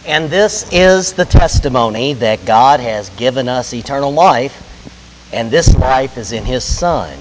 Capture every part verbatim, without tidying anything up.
And this is the testimony that God has given us eternal life, and this life is in His Son.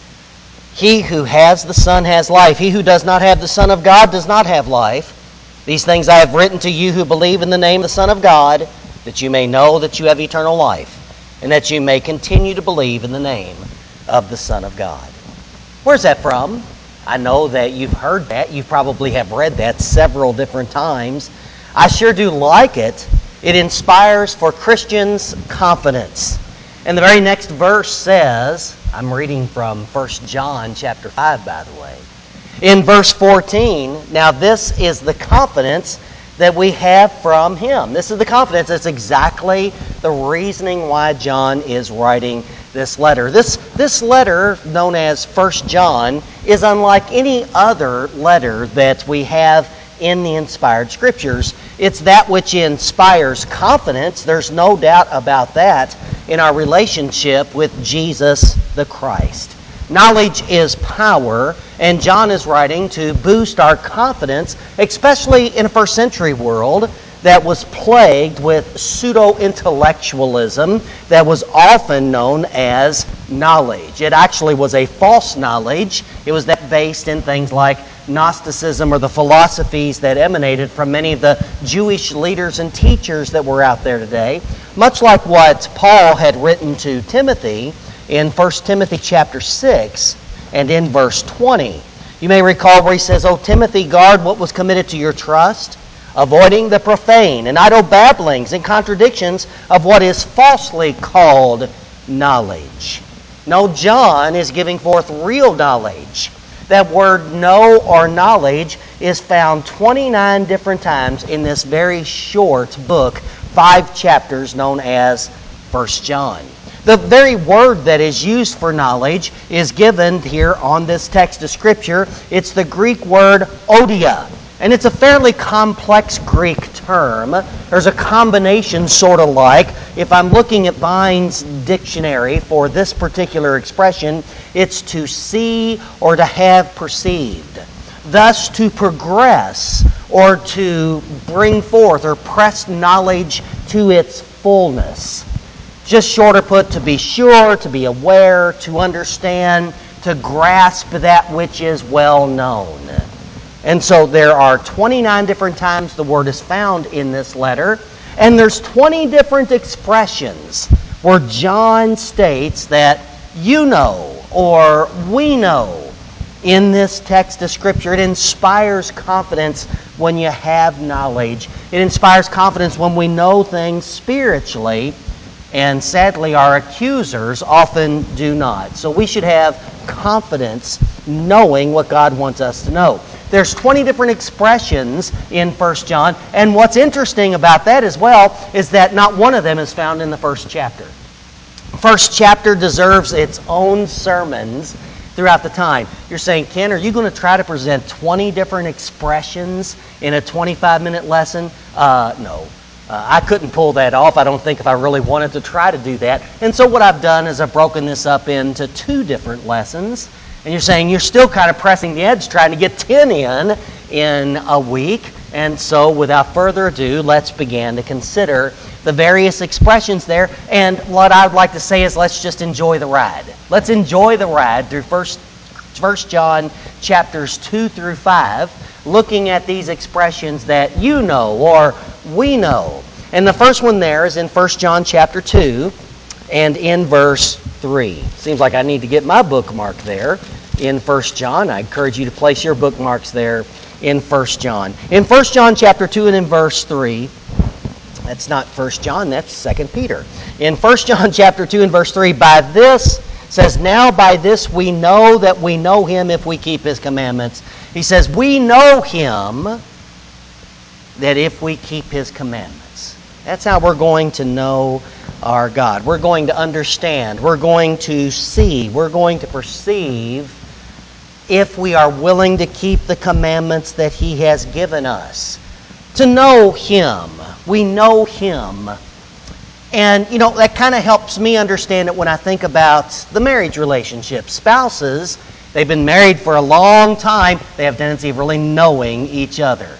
He who has the Son has life. He who does not have the Son of God does not have life. These things I have written to you who believe in the name of the Son of God, that you may know that you have eternal life, and that you may continue to believe in the name of the Son of God. Where's that from? I know that you've heard that. You probably have read that several different times. I sure do like it. It inspires for Christians confidence. And the very next verse says, I'm reading from First John chapter five, by the way. In verse fourteen, now this is the confidence that we have from Him. This is the confidence. It's exactly the reasoning why John is writing this letter. This, this letter, known as First John, is unlike any other letter that we have in the inspired Scriptures. It's that which inspires confidence. There's no doubt about that in our relationship with Jesus the Christ. Knowledge is power, and John is writing to boost our confidence, especially in a first century world that was plagued with pseudo-intellectualism that was often known as knowledge. It actually was a false knowledge. It was that based in things like Gnosticism or the philosophies that emanated from many of the Jewish leaders and teachers that were out there today. Much like what Paul had written to Timothy in First Timothy chapter six and in verse twenty. You may recall where he says, O Timothy, guard what was committed to your trust, avoiding the profane and idle babblings and contradictions of what is falsely called knowledge. No, John is giving forth real knowledge. That word know or knowledge is found twenty-nine different times in this very short book, five chapters, known as First John. The very word that is used for knowledge is given here on this text of Scripture. It's the Greek word odia, and it's a fairly complex Greek term. There's a combination sort of like, if I'm looking at Vine's dictionary for this particular expression, it's to see or to have perceived. Thus, to progress or to bring forth or press knowledge to its fullness. Just shorter put, to be sure, to be aware, to understand, to grasp that which is well known. And so there are twenty-nine different times the word is found in this letter, and there's twenty different expressions where John states that you know or we know in this text of Scripture. It inspires confidence when you have knowledge. It inspires confidence when we know things spiritually, and sadly our accusers often do not. So we should have confidence knowing what God wants us to know. There's twenty different expressions in First John, and what's interesting about that as well is that not one of them is found in the first chapter. First chapter deserves its own sermons throughout the time. You're saying, Ken, are you going to try to present twenty different expressions in a twenty-five minute lesson? Uh, no. Uh, I couldn't pull that off, I don't think, if I really wanted to try to do that. And so what I've done is I've broken this up into two different lessons. And you're saying you're still kind of pressing the edge, trying to get ten in in a week. And so without further ado, let's begin to consider the various expressions there. And what I would like to say is let's just enjoy the ride. Let's enjoy the ride through First, First John chapters two through five, looking at these expressions that you know or we know. And the first one there is in First John chapter two and in verse three. Seems like I need to get my bookmark there in First John. I encourage you to place your bookmarks there in First John. In First John chapter two and in verse three, that's not First John, that's Second Peter. In First John chapter two and verse three, by this, says, now by this we know that we know Him if we keep His commandments. He says, we know Him that if we keep His commandments. That's how we're going to know our God. We're going to understand. We're going to see. We're going to perceive if we are willing to keep the commandments that He has given us. To know Him. We know Him. And, you know, that kind of helps me understand it when I think about the marriage relationship. Spouses, they've been married for a long time. They have a tendency of really knowing each other.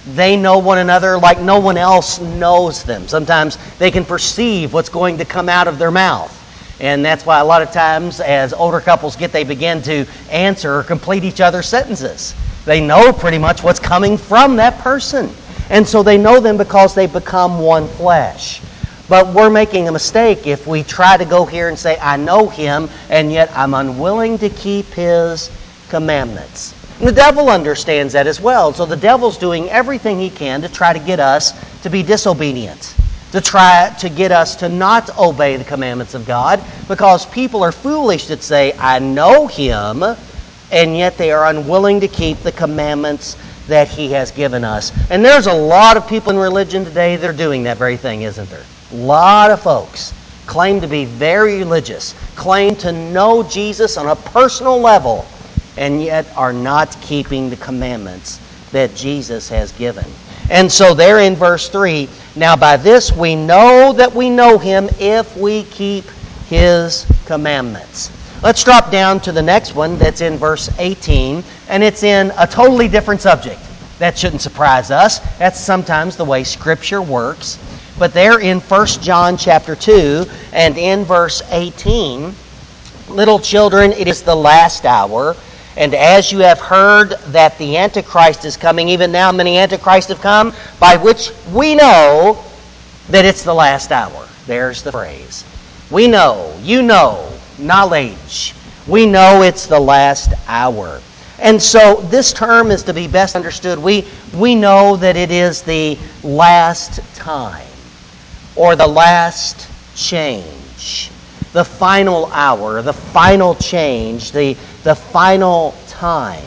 They know one another like no one else knows them. Sometimes they can perceive what's going to come out of their mouth. And that's why a lot of times as older couples get, they begin to answer or complete each other's sentences. They know pretty much what's coming from that person. And so they know them because they become one flesh. But we're making a mistake if we try to go here and say, I know him, and yet I'm unwilling to keep his commandments. And the devil understands that as well. So the devil's doing everything he can to try to get us to be disobedient, to try to get us to not obey the commandments of God, because people are foolish that say, I know him, and yet they are unwilling to keep the commandments that he has given us. And there's a lot of people in religion today that are doing that very thing, isn't there? A lot of folks claim to be very religious, claim to know Jesus on a personal level, and yet are not keeping the commandments that Jesus has given. And so there in verse three, now by this we know that we know him if we keep his commandments. Let's drop down to the next one that's in verse eighteen, and it's in a totally different subject. That shouldn't surprise us. That's sometimes the way Scripture works. But there in First John chapter two and in verse eighteen, little children, it is the last hour. And as you have heard that the Antichrist is coming, even now many Antichrists have come, by which we know that it's the last hour. There's the phrase. We know, you know, knowledge. We know it's the last hour. And so this term is to be best understood. We, we know that it is the last time, or the last change, the final hour, the final change, the, the final time.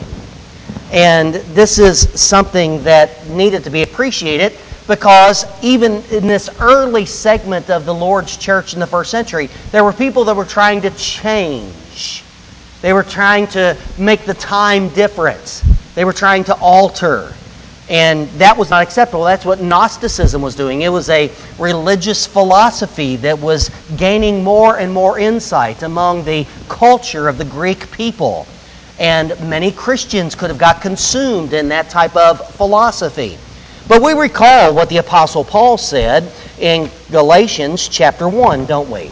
And this is something that needed to be appreciated, because even in this early segment of the Lord's church in the first century, there were people that were trying to change. They were trying to make the time different. They were trying to alter. And that was not acceptable. That's what Gnosticism was doing. It was a religious philosophy that was gaining more and more insight among the culture of the Greek people. And many Christians could have got consumed in that type of philosophy. But we recall what the Apostle Paul said in Galatians chapter one, don't we?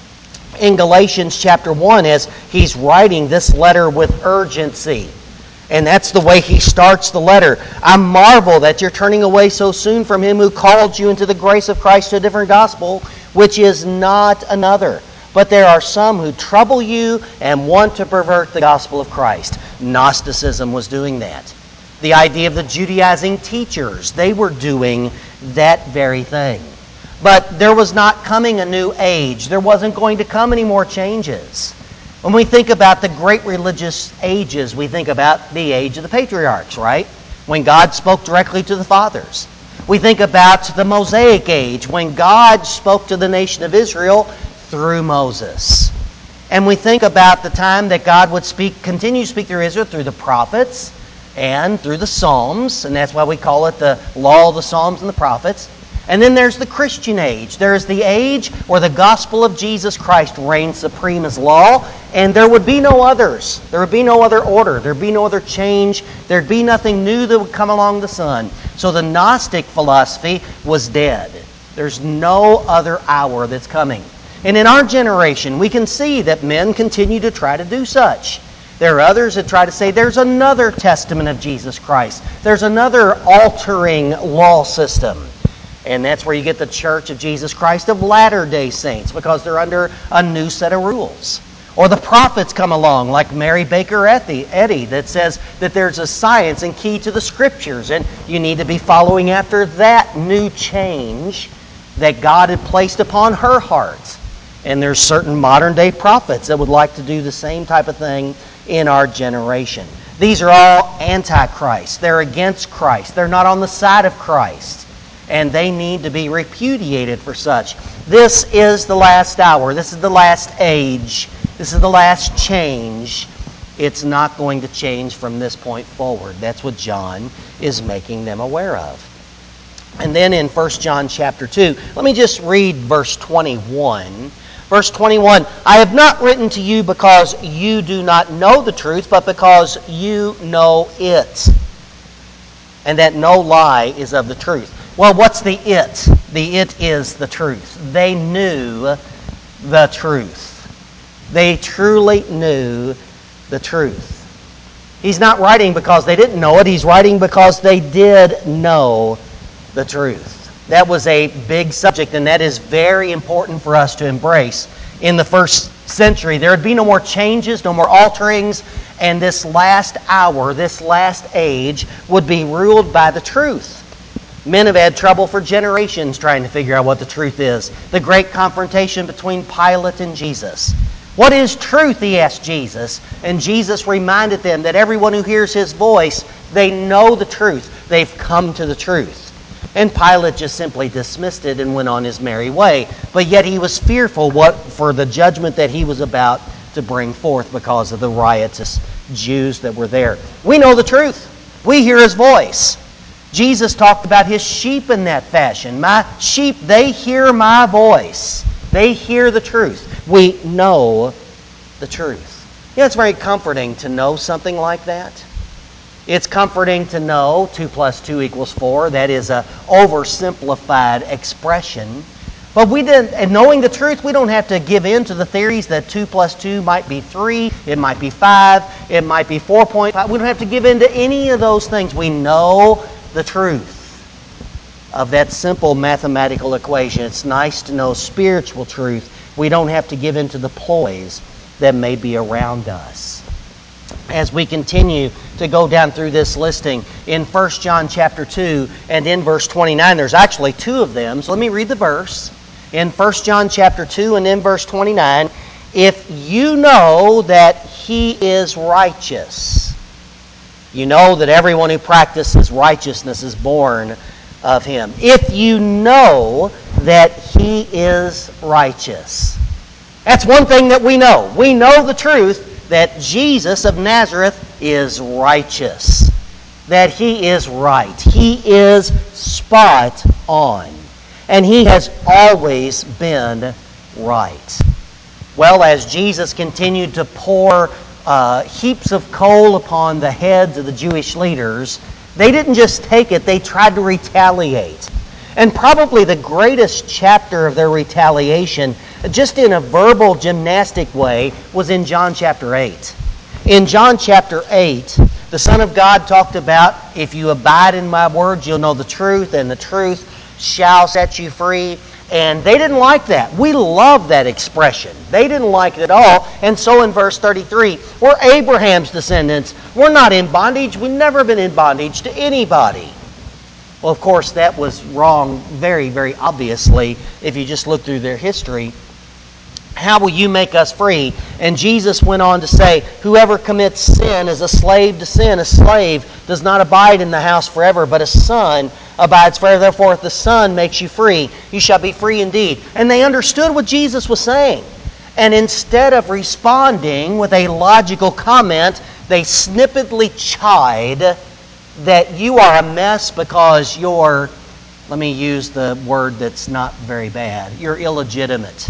In Galatians chapter one, as he's writing this letter with urgency. And that's the way he starts the letter. I marvel that you're turning away so soon from him who called you into the grace of Christ to a different gospel, which is not another. But there are some who trouble you and want to pervert the gospel of Christ. Gnosticism was doing that. The idea of the Judaizing teachers, they were doing that very thing. But there was not coming a new age. There wasn't going to come any more changes. When we think about the great religious ages, we think about the age of the patriarchs, right? When God spoke directly to the fathers. We think about the Mosaic age, when God spoke to the nation of Israel through Moses. And we think about the time that God would speak, continue to speak through Israel through the prophets and through the Psalms, and that's why we call it the law of the Psalms and the prophets. And then there's the Christian age. There's the age where the gospel of Jesus Christ reigns supreme as law, and there would be no others. There would be no other order. There would be no other change. There'd be nothing new that would come along the sun. So the Gnostic philosophy was dead. There's no other hour that's coming. And in our generation, we can see that men continue to try to do such. There are others that try to say there's another testament of Jesus Christ. There's another altering law system. And that's where you get the Church of Jesus Christ of Latter-day Saints, because they're under a new set of rules. Or the prophets come along, like Mary Baker Eddy, that says that there's a science and key to the Scriptures, and you need to be following after that new change that God had placed upon her heart. And there's certain modern-day prophets that would like to do the same type of thing in our generation. These are all antichrist. They're against Christ. They're not on the side of Christ. And they need to be repudiated for such. This is the last hour. This is the last age. This is the last change. It's not going to change from this point forward. That's what John is making them aware of. And then in First John chapter two, let me just read verse twenty-one. Verse twenty-one, I have not written to you because you do not know the truth, but because you know it. and that no lie is of the truth. Well, what's the it? The it is the truth. They knew the truth. They truly knew the truth. He's not writing because they didn't know it. He's writing because they did know the truth. That was a big subject, and that is very important for us to embrace. In the first century, there would be no more changes, no more alterings, and this last hour, this last age, would be ruled by the truth. Men have had trouble for generations trying to figure out what the truth is. The great confrontation between Pilate and Jesus. What is truth, he asked Jesus. And Jesus reminded them that everyone who hears his voice, they know the truth. They've come to the truth. And Pilate just simply dismissed it and went on his merry way. But yet he was fearful what for the judgment that he was about to bring forth because of the riotous Jews that were there. We know the truth. We hear his voice. Jesus talked about his sheep in that fashion. My sheep, they hear my voice. They hear the truth. We know the truth. You know, it's very comforting to know something like that. It's comforting to know two plus two equals four. That is an oversimplified expression. But we didn't, and knowing the truth, we don't have to give in to the theories that two plus two might be three, it might be five, it might be four point five. We don't have to give in to any of those things. We know the truth of that simple mathematical equation. It's nice to know spiritual truth. We don't have to give in to the ploys that may be around us. As we continue to go down through this listing in First John chapter two and in verse twenty-nine, there's actually two of them. So let me read the verse. In First John chapter two and in verse twenty-nine, if you know that he is righteous, you know that everyone who practices righteousness is born of him. If you know that he is righteous. That's one thing that we know. We know the truth that Jesus of Nazareth is righteous. That he is right. He is spot on. And he has always been right. Well, as Jesus continued to pour uh, heaps of coal upon the heads of the Jewish leaders, they didn't just take it, they tried to retaliate. And probably the greatest chapter of their retaliation, just in a verbal gymnastic way, was in John chapter eight. In John chapter eight, the Son of God talked about, if you abide in my words, you'll know the truth, and the truth shall set you free. And they didn't like that. We love that expression. They didn't like it at all. And so in verse thirty-three, we're Abraham's descendants. We're not in bondage. We've never been in bondage to anybody. Well, of course, that was wrong very, very obviously if you just look through their history. How will you make us free? And Jesus went on to say, whoever commits sin is a slave to sin. A slave does not abide in the house forever, but a son abides forever. Therefore, if the Son makes you free, you shall be free indeed. And they understood what Jesus was saying. And instead of responding with a logical comment, they snippetly chide that you are a mess because you're, let me use the word that's not very bad, you're illegitimate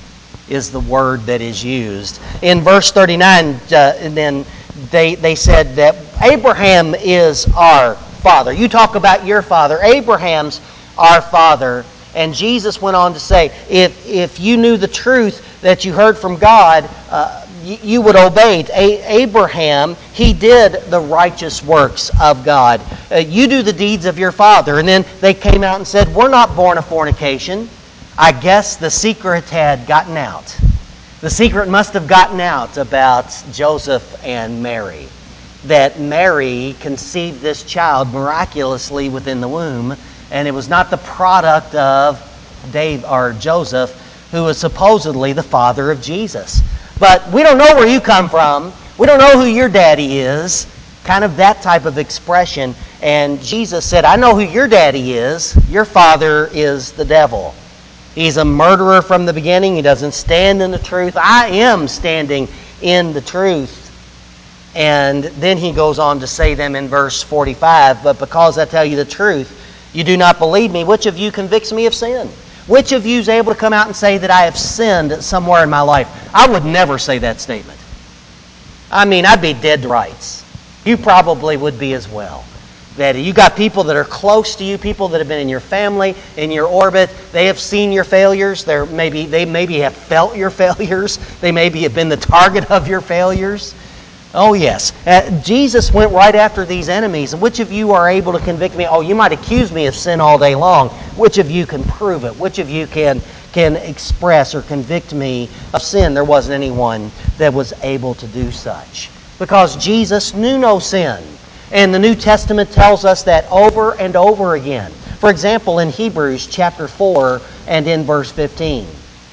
is the word that is used. In verse thirty-nine, uh, and then they, they said that Abraham is our father. You talk about your father. Abraham's our father. And Jesus went on to say, if, if you knew the truth that you heard from God, uh, you would obey it. A- Abraham, he did the righteous works of God. Uh, you do the deeds of your father. And then they came out and said, we're not born of fornication. I guess the secret had gotten out. The secret must have gotten out about Joseph and Mary. That Mary conceived this child miraculously within the womb, and it was not the product of Dave or Joseph, who was supposedly the father of Jesus. But we don't know where you come from. We don't know who your daddy is. Kind of that type of expression. And Jesus said, I know who your daddy is. Your father is the devil. He's a murderer from the beginning. He doesn't stand in the truth. I am standing in the truth. And then he goes on to say them in verse forty-five, but because I tell you the truth, you do not believe me. Which of you convicts me of sin? Which of you is able to come out and say that I have sinned somewhere in my life? I would never say that statement. I mean, I'd be dead to rights. You probably would be as well. That you got people that are close to you, people that have been in your family, in your orbit. They have seen your failures. They're maybe they maybe have felt your failures. They maybe have been the target of your failures. Oh yes, uh, Jesus went right after these enemies. And which of you are able to convict me? Oh, you might accuse me of sin all day long. Which of you can prove it? Which of you can can express or convict me of sin? There wasn't anyone that was able to do such, because Jesus knew no sin. And the New Testament tells us that over and over again. For example, in Hebrews chapter four and in verse fifteen.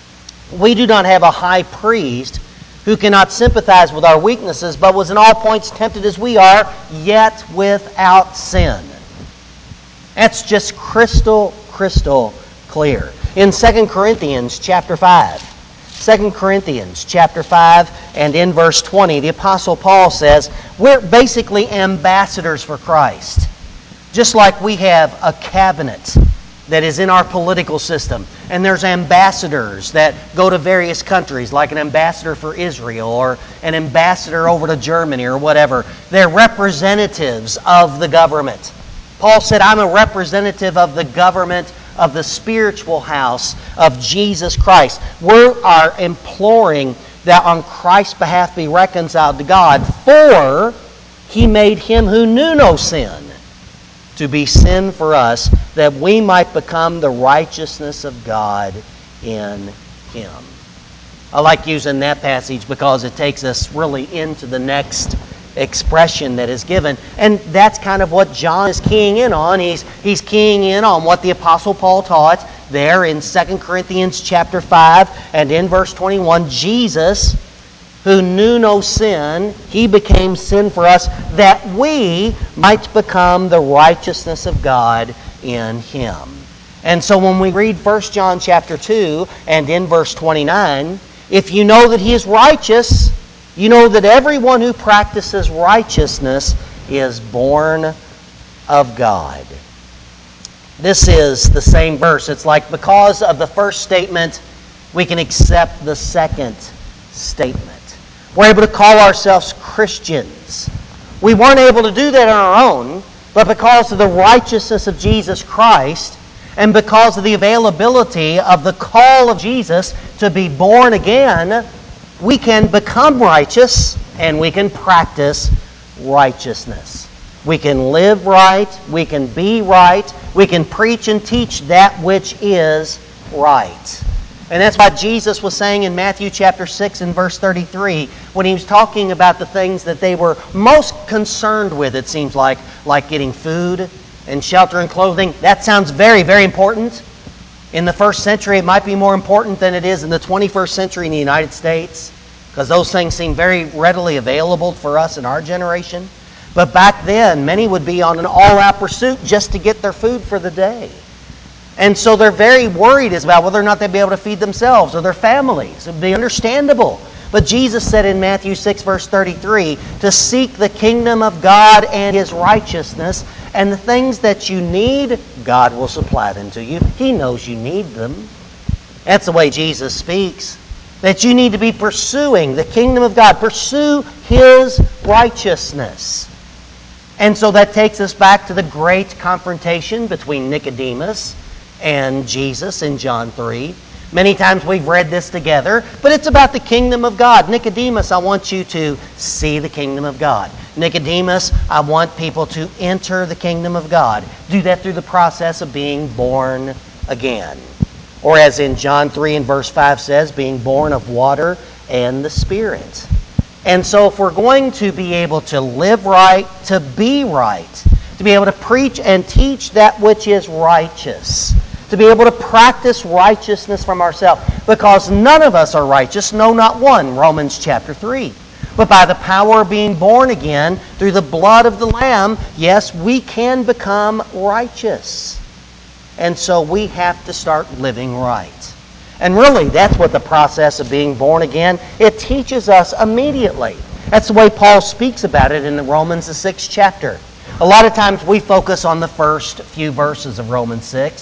We do not have a high priest who cannot sympathize with our weaknesses, but was in all points tempted as we are, yet without sin. That's just crystal, crystal clear. In Second Corinthians chapter five. Second Corinthians chapter five and in verse twenty, the Apostle Paul says, we're basically ambassadors for Christ. Just like we have a cabinet that is in our political system, and there's ambassadors that go to various countries, like an ambassador for Israel or an ambassador over to Germany or whatever. They're representatives of the government. Paul said, I'm a representative of the government of the spiritual house of Jesus Christ. We are imploring that on Christ's behalf be reconciled to God, for He made Him who knew no sin to be sin for us, that we might become the righteousness of God in Him. I like using that passage because it takes us really into the next expression that is given. And that's kind of what John is keying in on. He's, he's keying in on what the Apostle Paul taught there in Second Corinthians chapter five and in verse twenty-one. Jesus, who knew no sin, He became sin for us that we might become the righteousness of God in Him. And so when we read First John chapter two and in verse twenty-nine, if you know that He is righteous, you know that everyone who practices righteousness is born of God. This is the same verse. It's like because of the first statement, we can accept the second statement. We're able to call ourselves Christians. We weren't able to do that on our own, but because of the righteousness of Jesus Christ and because of the availability of the call of Jesus to be born again, we can become righteous and we can practice righteousness. We can live right, we can be right, we can preach and teach that which is right. And that's what Jesus was saying in Matthew chapter six and verse thirty-three when He was talking about the things that they were most concerned with, it seems like, like getting food and shelter and clothing. That sounds very, very important. In the first century, it might be more important than it is in the twenty-first century in the United States, because those things seem very readily available for us in our generation. But back then, many would be on an all-out pursuit just to get their food for the day. And so they're very worried about whether or not they'd be able to feed themselves or their families. It would be understandable. But Jesus said in Matthew six, verse thirty-three, to seek the kingdom of God and His righteousness, and the things that you need, God will supply them to you. He knows you need them. That's the way Jesus speaks. That you need to be pursuing the kingdom of God. Pursue His righteousness. And so that takes us back to the great confrontation between Nicodemus and Jesus in John three. Many times we've read this together, but it's about the kingdom of God. Nicodemus, I want you to see the kingdom of God. Nicodemus, I want people to enter the kingdom of God. Do that through the process of being born again. Or as in John three and verse five says, being born of water and the Spirit. And so if we're going to be able to live right, to be right, to be able to preach and teach that which is righteous, to be able to practice righteousness from ourselves, because none of us are righteous, no, not one, Romans chapter three. But by the power of being born again, through the blood of the Lamb, yes, we can become righteous. And so we have to start living right. And really, that's what the process of being born again, it teaches us immediately. That's the way Paul speaks about it in the Romans, the sixth chapter. A lot of times we focus on the first few verses of Romans six.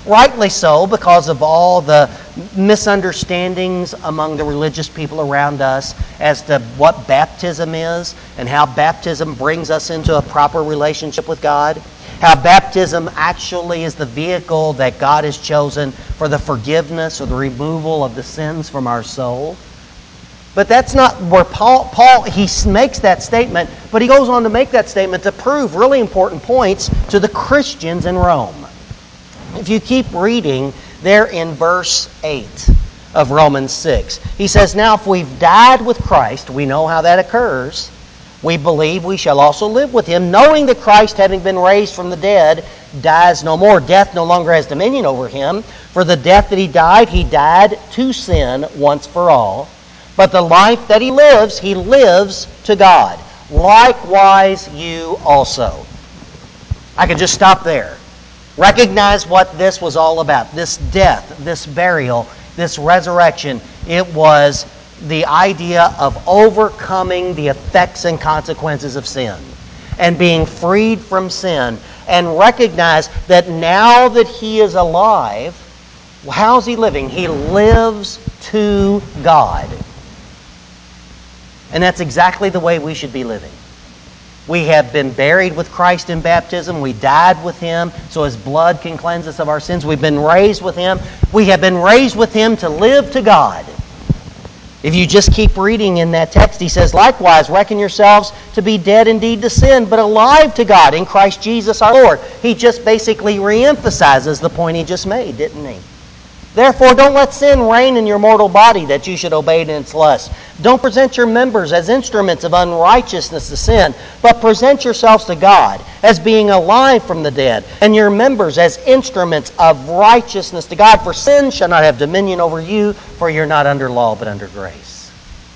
Rightly so, because of all the misunderstandings among the religious people around us as to what baptism is and how baptism brings us into a proper relationship with God. How baptism actually is the vehicle that God has chosen for the forgiveness or the removal of the sins from our soul. But that's not where Paul, Paul, he makes that statement, but he goes on to make that statement to prove really important points to the Christians in Rome. If you keep reading there in verse eight of Romans six, he says, "Now if we've died with Christ," we know how that occurs, "we believe we shall also live with him, knowing that Christ, having been raised from the dead, dies no more. Death no longer has dominion over him. For the death that he died, he died to sin once for all. But the life that he lives, he lives to God. Likewise you also." I could just stop there. Recognize what this was all about. This death, this burial, this resurrection. It was the idea of overcoming the effects and consequences of sin and being freed from sin, and recognize that now that he is alive, how's he living? He lives to God. And that's exactly the way we should be living. We have been buried with Christ in baptism. We died with him so his blood can cleanse us of our sins. We've been raised with him. We have been raised with him to live to God. If you just keep reading in that text, he says, "Likewise, reckon yourselves to be dead indeed to sin, but alive to God in Christ Jesus our Lord." He just basically reemphasizes the point he just made, didn't he? "Therefore, don't let sin reign in your mortal body, that you should obey it in its lusts. Don't present your members as instruments of unrighteousness to sin, but present yourselves to God as being alive from the dead, and your members as instruments of righteousness to God. For sin shall not have dominion over you, for you're not under law, but under grace."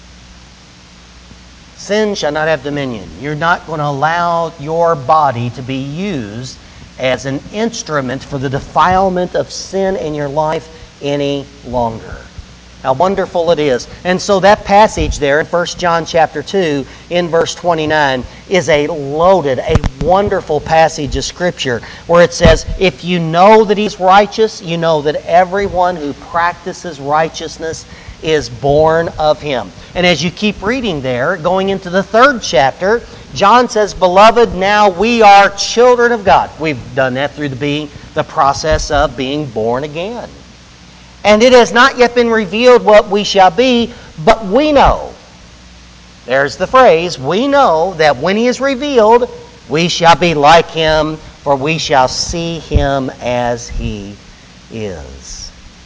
Sin shall not have dominion. You're not going to allow your body to be used as an instrument for the defilement of sin in your life any longer. How wonderful it is. And so that passage there in First John chapter two in verse twenty-nine is a loaded, a wonderful passage of Scripture where it says, if you know that he's righteous, you know that everyone who practices righteousness is born of him. And as you keep reading there, going into the third chapter, John says, "Beloved, now we are children of God." We've done that through the being the process of being born again. "And it has not yet been revealed what we shall be, but we know." There's the phrase, we know that when he is revealed, we shall be like him, for we shall see him as he is.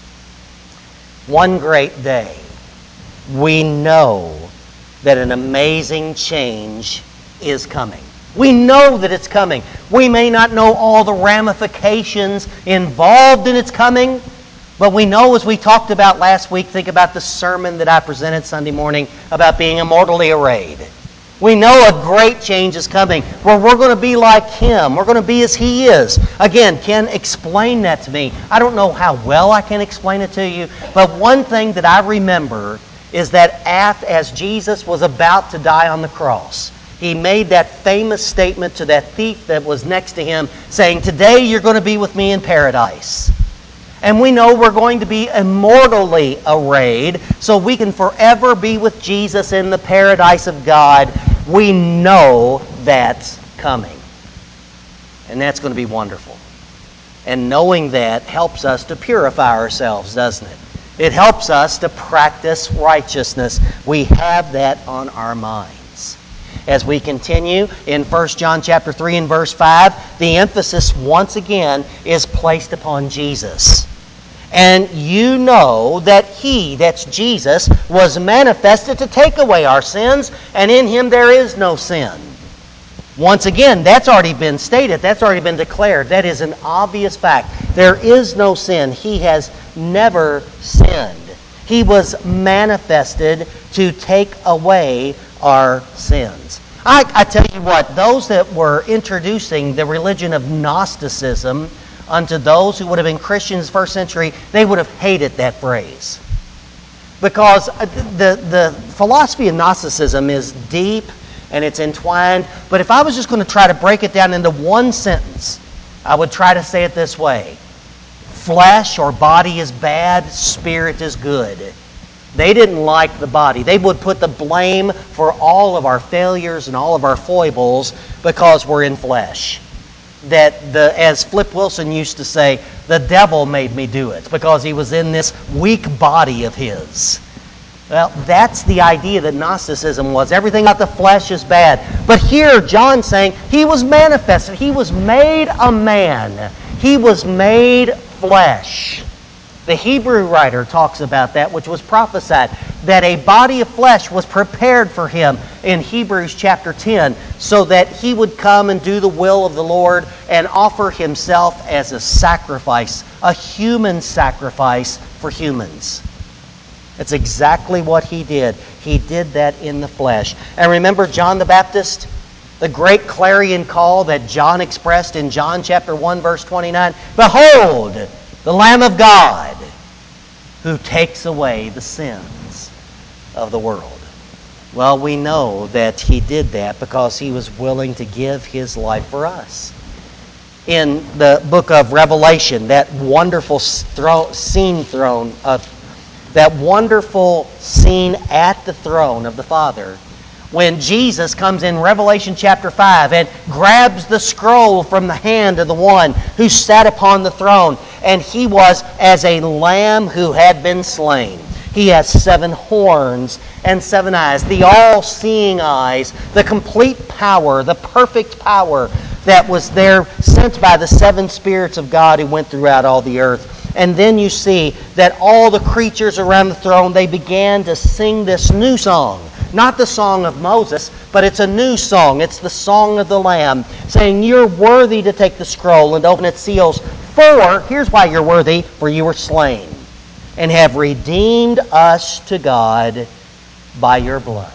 One great day, we know that an amazing change is coming. We know that it's coming. We may not know all the ramifications involved in its coming, but we know, as we talked about last week, think about the sermon that I presented Sunday morning about being immortally arrayed. We know a great change is coming where we're going to be like him. We're going to be as he is. Again, Ken, explain that to me. I don't know how well I can explain it to you, but one thing that I remember is that as Jesus was about to die on the cross, he made that famous statement to that thief that was next to him, saying, "Today you're going to be with me in paradise." And we know we're going to be immortally arrayed, so we can forever be with Jesus in the paradise of God. We know that's coming. And that's going to be wonderful. And knowing that helps us to purify ourselves, doesn't it? It helps us to practice righteousness. We have that on our minds. As we continue in First John chapter three and verse five, the emphasis once again is placed upon Jesus. "And you know that he," that's Jesus, "was manifested to take away our sins, and in him there is no sin." Once again, that's already been stated. That's already been declared. That is an obvious fact. There is no sin. He has never sinned. He was manifested to take away our sins. I, I tell you what, those that were introducing the religion of Gnosticism unto those who would have been Christians first century, they would have hated that phrase. Because the, the philosophy of Gnosticism is deep and it's entwined. But if I was just going to try to break it down into one sentence, I would try to say it this way. flesh or body is bad, spirit is good. They didn't like the body. They would put the blame for all of our failures and all of our foibles because we're in flesh. That the, as Flip Wilson used to say, the devil made me do it because he was in this weak body of his. Well, that's the idea that Gnosticism was. Everything about the flesh is bad. But here, John's saying he was manifested. He was made a man. He was made flesh. The Hebrew writer talks about that, which was prophesied, that a body of flesh was prepared for him in Hebrews chapter ten, so that he would come and do the will of the Lord and offer himself as a sacrifice, a human sacrifice for humans. That's exactly what he did. He did that in the flesh. And remember John the Baptist? The great clarion call that John expressed in John chapter one, verse twenty-nine. Behold, the Lamb of God, who takes away the sins of the world. Well, we know that he did that because he was willing to give his life for us. In the book of Revelation, that wonderful thro- scene throne of that wonderful scene at the throne of the Father, when Jesus comes in Revelation chapter five and grabs the scroll from the hand of the one who sat upon the throne, and he was as a lamb who had been slain. He has seven horns and seven eyes, the all-seeing eyes, the complete power, the perfect power that was there sent by the seven spirits of God who went throughout all the earth. And then you see that all the creatures around the throne, they began to sing this new song. Not the song of Moses, but it's a new song. It's the song of the Lamb, saying, you're worthy to take the scroll and open its seals. For, here's why you're worthy, for you were slain, and have redeemed us to God by your blood.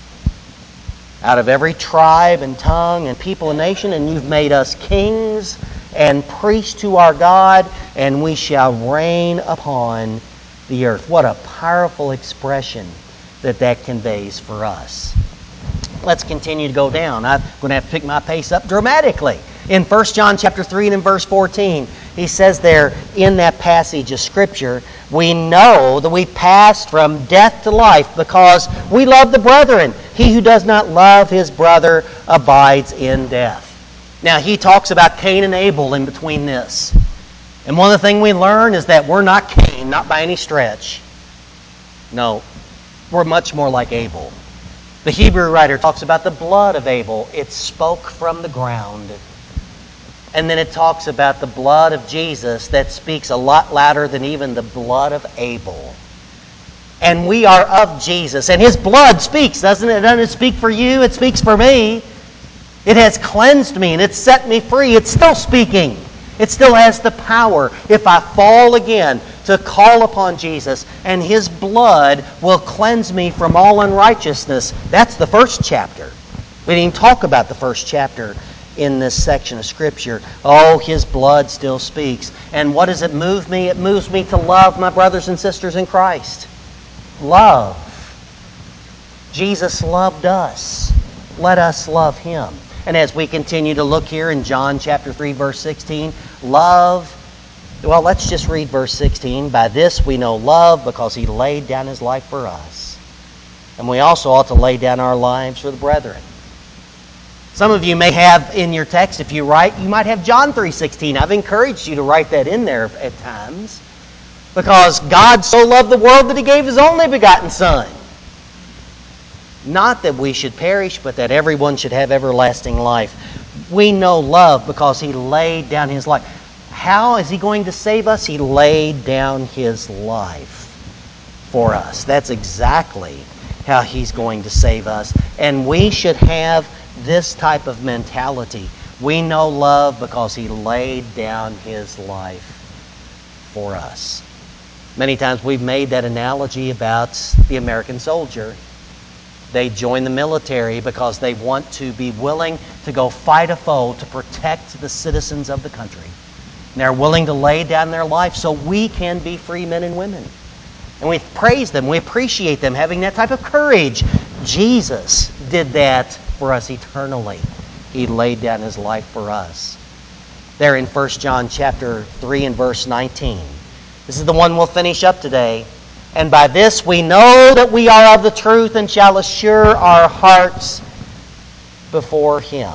Out of every tribe and tongue and people and nation, and you've made us kings and priests to our God, and we shall reign upon the earth. What a powerful expression that that conveys for us. Let's continue to go down. I'm going to have to pick my pace up dramatically. In First John chapter three and in verse fourteen, he says there in that passage of Scripture, we know that we passed from death to life because we love the brethren. He who does not love his brother abides in death. Now, he talks about Cain and Abel in between this. And one of the things we learn is that we're not Cain, not by any stretch. No, we're much more like Abel. The Hebrew writer talks about the blood of Abel. It spoke from the ground. And then it talks about the blood of Jesus that speaks a lot louder than even the blood of Abel. And we are of Jesus. And his blood speaks, doesn't it? Doesn't it speak for you? It speaks for me. It has cleansed me and it's set me free. It's still speaking. It still has the power, if I fall again, to call upon Jesus, and his blood will cleanse me from all unrighteousness. That's the first chapter. We didn't even talk about the first chapter in this section of Scripture. Oh, his blood still speaks. And what does it move me? It moves me to love my brothers and sisters in Christ. Love. Jesus loved us. Let us love him. And as we continue to look here in John chapter three, verse sixteen, love, well, let's just read verse sixteen. By this we know love, because he laid down his life for us. And we also ought to lay down our lives for the brethren. Some of you may have in your text, if you write, you might have John three sixteen. I've encouraged you to write that in there at times. Because God so loved the world that he gave his only begotten Son. Not that we should perish, but that everyone should have everlasting life. We know love because he laid down his life. How is he going to save us? He laid down his life for us. That's exactly how he's going to save us. And we should have this type of mentality. We know love because he laid down his life for us. Many times we've made that analogy about the American soldier. They join the military because they want to be willing to go fight a foe to protect the citizens of the country. And they're willing to lay down their life so we can be free men and women. And we praise them. We appreciate them having that type of courage. Jesus did that for us eternally. He laid down his life for us. there in First John chapter three and verse nineteen. This is the one we'll finish up today. And by this we know that we are of the truth and shall assure our hearts before Him.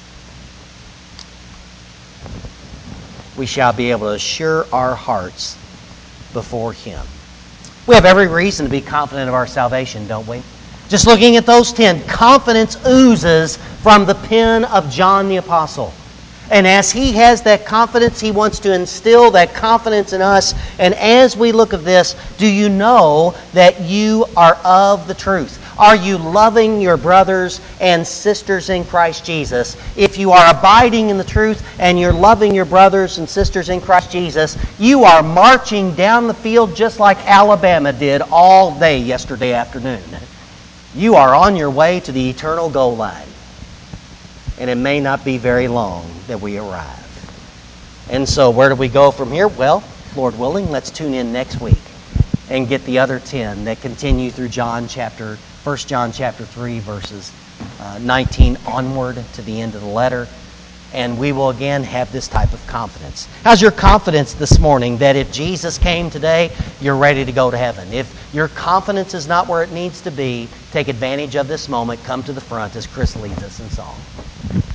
We shall be able to assure our hearts before Him. We have every reason to be confident of our salvation, don't we? Just looking at those ten, confidence oozes from the pen of John the Apostle. And as he has that confidence, he wants to instill that confidence in us. And as we look at this, do you know that you are of the truth? Are you loving your brothers and sisters in Christ Jesus? If you are abiding in the truth and you're loving your brothers and sisters in Christ Jesus, you are marching down the field just like Alabama did all day yesterday afternoon. You are on your way to the eternal goal line. And it may not be very long that we arrive. And so where do we go from here? Well, Lord willing, let's tune in next week and get the other ten that continue through John chapter, First John chapter three, verses uh, nineteen onward to the end of the letter. And we will again have this type of confidence. How's your confidence this morning that if Jesus came today, you're ready to go to heaven? If your confidence is not where it needs to be, take advantage of this moment. Come to the front as Chris leads us in song.